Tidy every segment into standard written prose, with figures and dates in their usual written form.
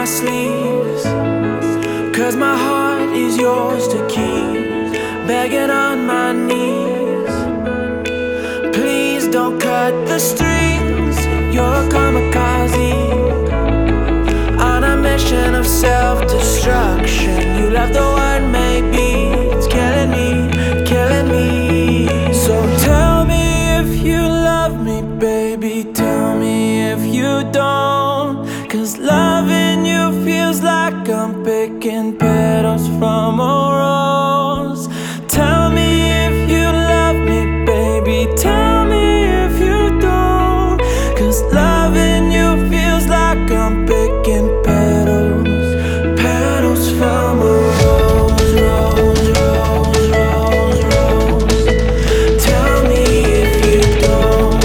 sleeves, 'cause my heart is yours to keep. Begging on my knees, please don't cut the strings. You're a kamikaze on a mission of self-destruction. You love the word maybe, it's killing me, killing me. So tell me if you love me, baby, tell me if you don't, 'cause loving you feels like I'm picking petals from a rose. Tell me if you love me, baby, tell me if you don't, 'cause loving you feels like I'm picking petals, petals from a rose, rose, rose, rose, rose. Tell me if you don't,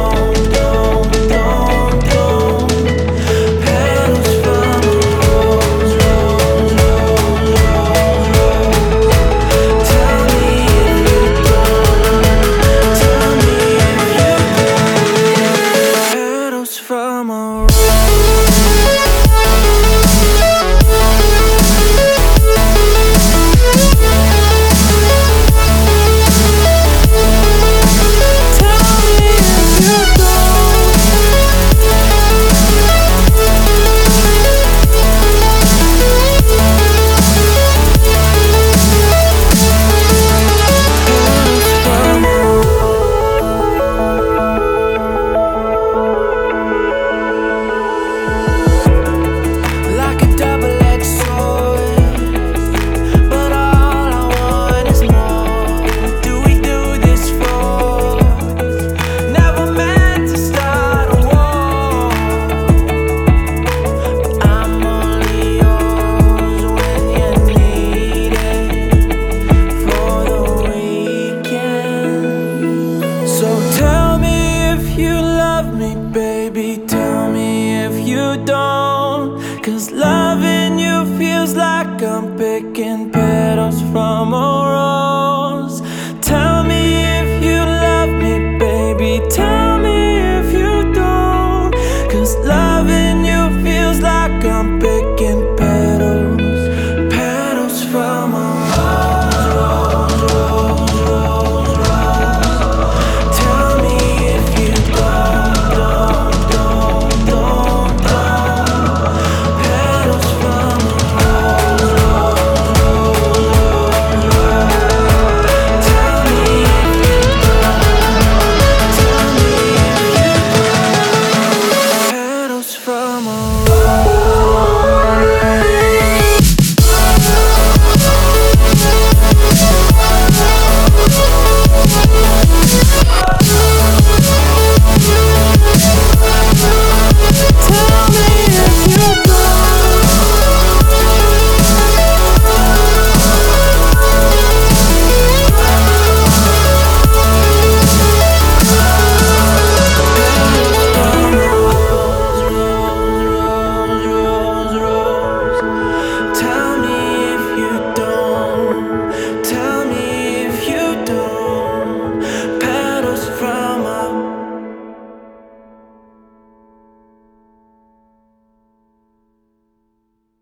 petals from a rose, rose, rose, rose, rose. Tell me if you don't, tell me if you don't, petals from a rose. Like a double-edged sword, but all I want is more. Do we do this for? Never meant to start a war, but I'm only yours when you need it for the weekend. So tell me if you love me, baby, tell me if you don't,